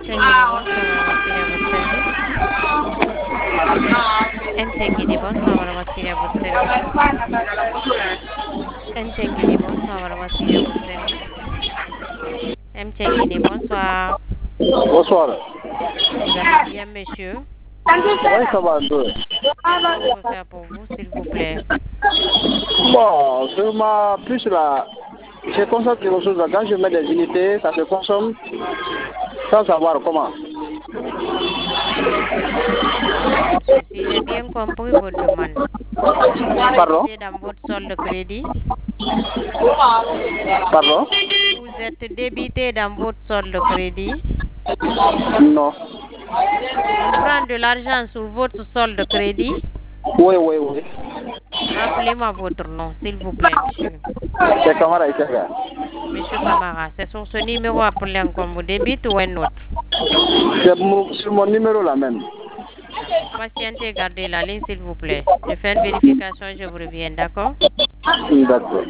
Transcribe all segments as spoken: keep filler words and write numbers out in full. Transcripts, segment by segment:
Guinée, bonsoir, madame Wassili, à votre service. M T N Guinée, bonsoir, madame Wassili, à votre service. M T N Guinée, bonsoir, madame Wassili, à votre service. M T N Guinée, bonsoir. Bonsoir. Vous allez bien, monsieur? Oui, ça va un peu. Qu'est-ce qu'on peut faire pour vous, s'il vous plaît? Bon, sur ma plus là, je constate quelque chose. Quand je mets des unités, ça se consomme sans savoir comment. Si j'ai bien compris votre demande, vous avez Pardon? été dans votre solde de crédit? Pardon? Vous êtes débité dans votre solde de crédit? Non. On prend de l'argent sur votre solde de crédit? Oui, oui, oui. Rappelez-moi votre nom, s'il vous plaît, monsieur. C'est Kamara Isega. Monsieur Camara, c'est sur ce numéro appelé encore vous débite ou un autre? C'est mon- sur mon numéro là même. D'accord. Patientez, gardez la ligne, s'il vous plaît. Je fais une vérification et je vous reviens, d'accord? D'accord.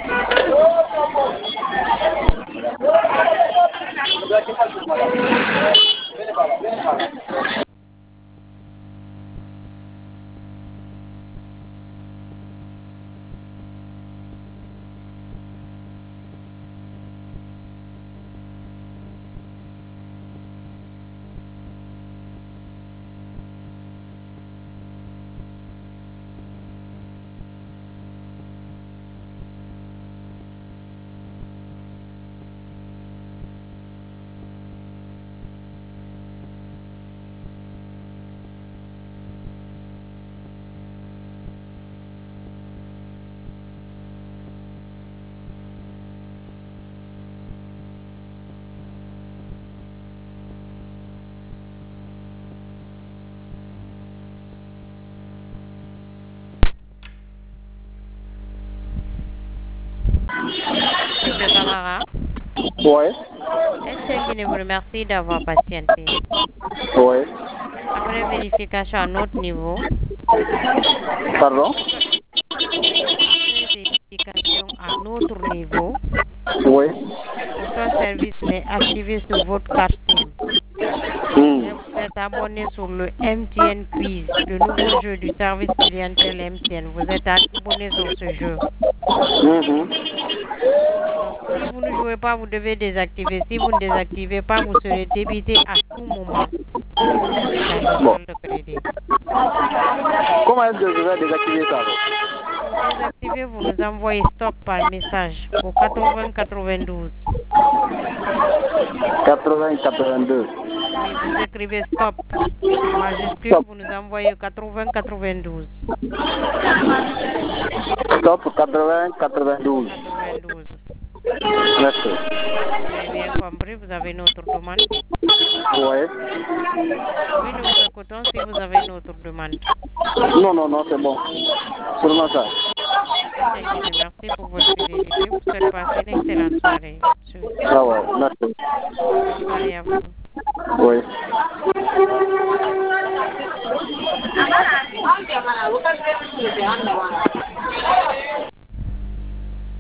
Monsieur Camara, Oui. M T N Guinée vous remercie d'avoir patienté. Oui. Après vérification à notre niveau, Pardon? après vérification à notre niveau, Oui. aucun service n'est activé sur votre carte SIM. Hmm. Mais vous êtes abonné sur le M T N Quiz, le nouveau jeu du service clientèle M T N. Vous êtes abonné sur ce jeu. Mhm. Donc, si vous ne jouez pas, vous devez désactiver. Si vous ne désactivez pas, vous serez débité à tout moment dans le Bon. solde de crédit. Comment est-ce que je vais désactiver ça? Pour désactiver, vous nous envoyez stop par message au quatre-vingts quatre-vingt-douze. quatre-vingts quatre-vingt-deux. Oui, vous écrivez stop majuscule, Stop. vous nous envoyez au quatre-vingts quatre-vingt-douze. Stop quatre-vingts quatre-vingt-douze. quatre-vingt-douze. Merci. J'ai bien compris, vous avez une autre demande? Oui. Oui, nous vous écoutons si vous avez une autre demande. Non, non, non, c'est bon. Seulement ça. Merci pour votre fidélité. Vous souhaitez passer une excellente soirée. Monsieur. Ah ouais, merci. Bonne soirée à vous. Oui.